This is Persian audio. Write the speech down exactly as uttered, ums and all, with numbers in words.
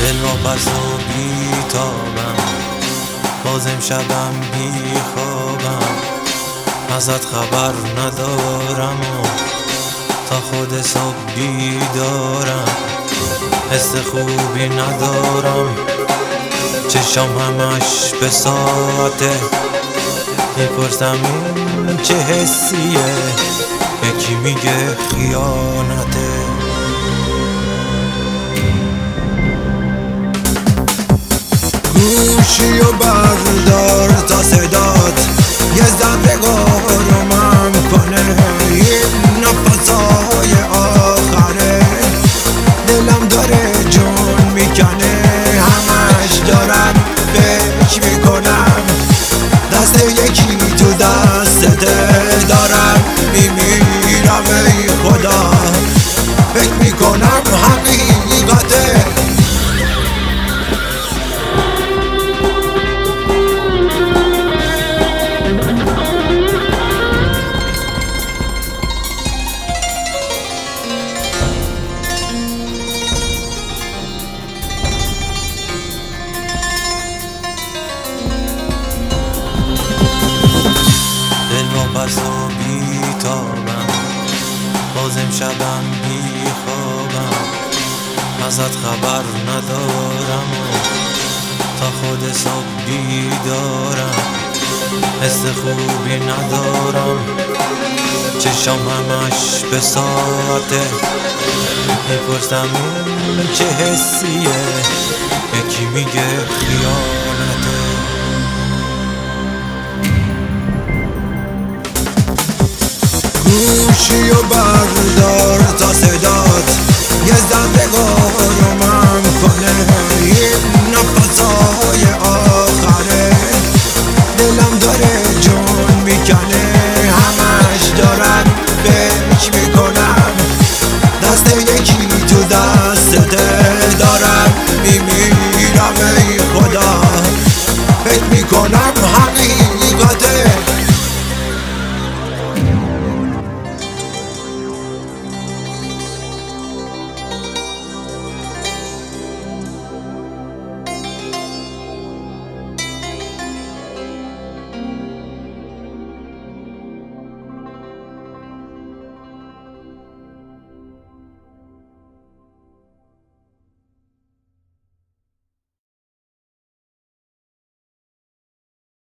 دل واپس و بیتابم، باز امشبم بیخوابم، ازت خبر ندارم و تا خود صبح بیدارم. حس خوبی ندارم، چشم همش به ساعته، میپرسم این چه حسیه، یکی میگه خیانته. گوشی و بردار تا صدات یه ذره آرومم کنه، این نفسای آخره دلم داره جون میکنه، همش دارم فکر میکنم دست یکی تو دسته، دارم میمیرم ای خدا، فکر میکنم حقیقته. واپس و بیتابم، باز امشبم بیخوابم، ازت خبر ندارم و تا خود صبح بیدارم. حس خوبی ندارم، چشم همش به ساعته، میپرسم این چه حسیه، یکی میگه خیانته. گوشی و بردار تا صدات یه ذره آرومم کنه، این نفسای آخره دلم داره جون میکنه، همش دارم فکر میکنم دست یکی تو دسته، دارم میمیرم ای خدا، فکر میکنم حقیقته.